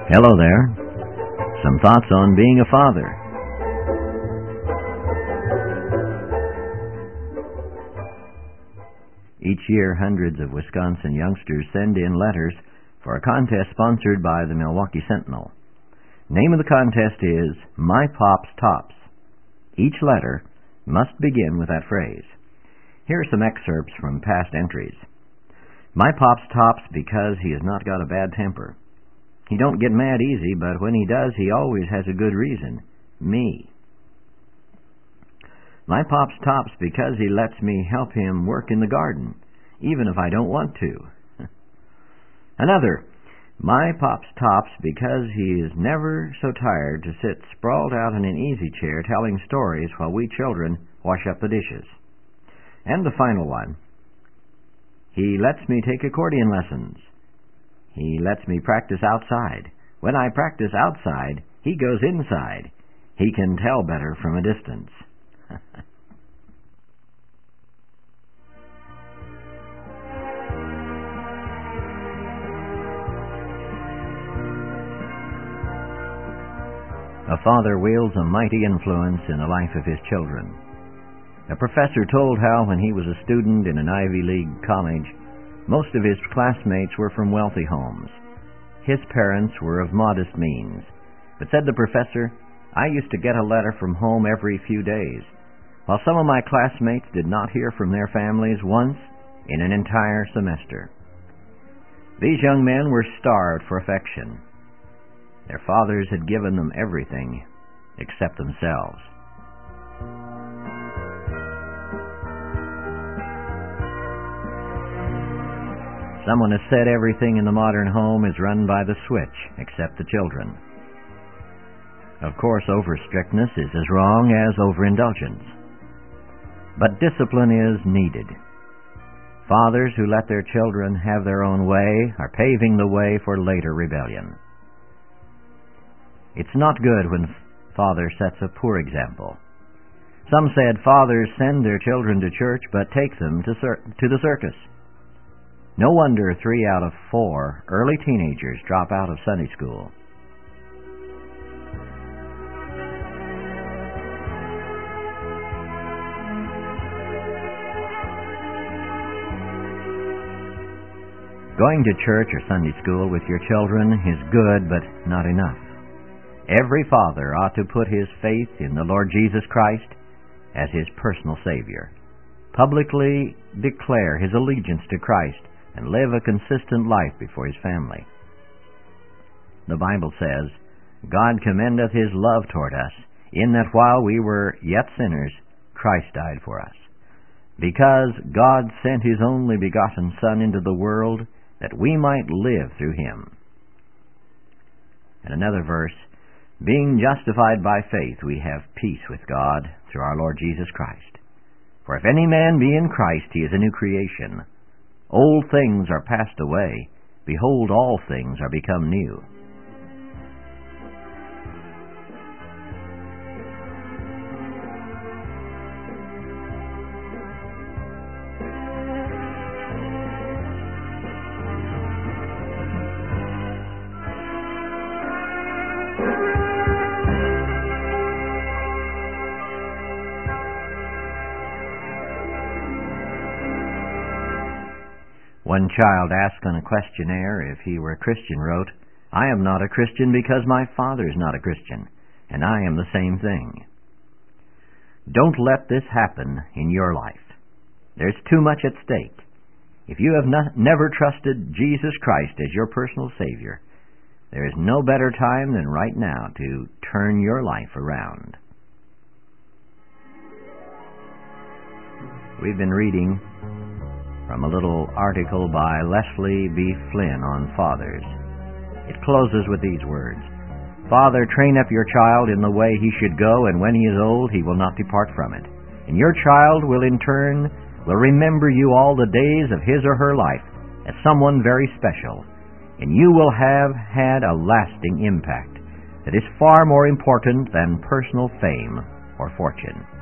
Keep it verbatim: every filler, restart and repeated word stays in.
Hello there. Some thoughts on being a father. Each year, hundreds of Wisconsin youngsters send in letters for a contest sponsored by the Milwaukee Sentinel. Name of the contest is My Pop's Tops. Each letter must begin with that phrase. Here are some excerpts from past entries. My Pop's tops because he has not got a bad temper. He don't get mad easy, but when he does, he always has a good reason. Me. My Pop's tops because he lets me help him work in the garden, even if I don't want to. Another. My Pop's tops because he is never so tired to sit sprawled out in an easy chair telling stories while we children wash up the dishes. And the final one. He lets me take accordion lessons. He lets me practice outside. When I practice outside, he goes inside. He can tell better from a distance. A father wields a mighty influence in the life of his children. A professor told how when he was a student in an Ivy League college, most of his classmates were from wealthy homes. His parents were of modest means. But said the professor, I used to get a letter from home every few days, while some of my classmates did not hear from their families once in an entire semester. These young men were starved for affection. Their fathers had given them everything except themselves. Someone has said everything in the modern home is run by the switch except the children. Of course, over-strictness is as wrong as overindulgence. But discipline is needed. Fathers who let their children have their own way are paving the way for later rebellion. It's not good when father sets a poor example. Some said fathers send their children to church but take them to, cir- to the circus. No wonder three out of four early teenagers drop out of Sunday school. Going to church or Sunday school with your children is good, but not enough. Every father ought to put his faith in the Lord Jesus Christ as his personal Savior, publicly declare his allegiance to Christ, and live a consistent life before his family. The Bible says, God commendeth his love toward us, in that while we were yet sinners, Christ died for us. Because God sent his only begotten Son into the world, that we might live through him. And another verse, being justified by faith, we have peace with God through our Lord Jesus Christ. For if any man be in Christ, he is a new creation. Old things are passed away. Behold, all things are become new. One child asked on a questionnaire if he were a Christian wrote, I am not a Christian because my father is not a Christian, and I am the same thing. Don't let this happen in your life. There's too much at stake. If you have not, never trusted Jesus Christ as your personal Savior, there is no better time than right now to turn your life around. We've been reading from a little article by Leslie B. Flynn on fathers. It closes with these words, Father, train up your child in the way he should go, and when he is old, he will not depart from it. And your child will in turn will remember you all the days of his or her life as someone very special, and you will have had a lasting impact that is far more important than personal fame or fortune.